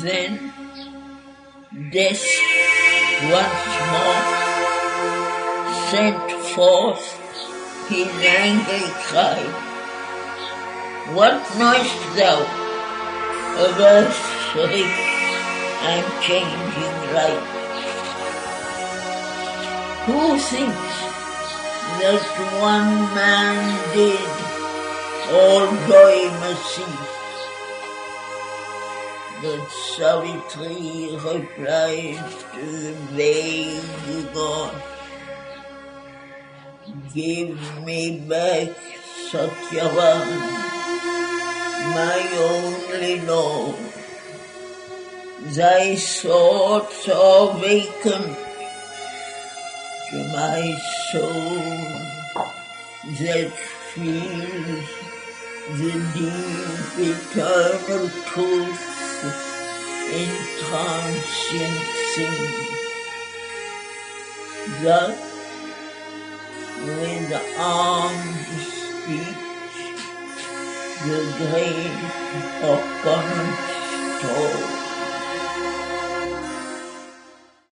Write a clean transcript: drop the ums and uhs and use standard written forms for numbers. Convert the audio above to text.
Then death once more sent forth his angry cry. What knowest thou of earth's rich and changing light? Who thinks that one man did all joy must cease? But Savitri replies to the vague god, give me back Satyavan, my only Lord. Thy thoughts are vacant to my soul that feels the deep eternal truth in transient things. Thus, with arms speech, the great Apana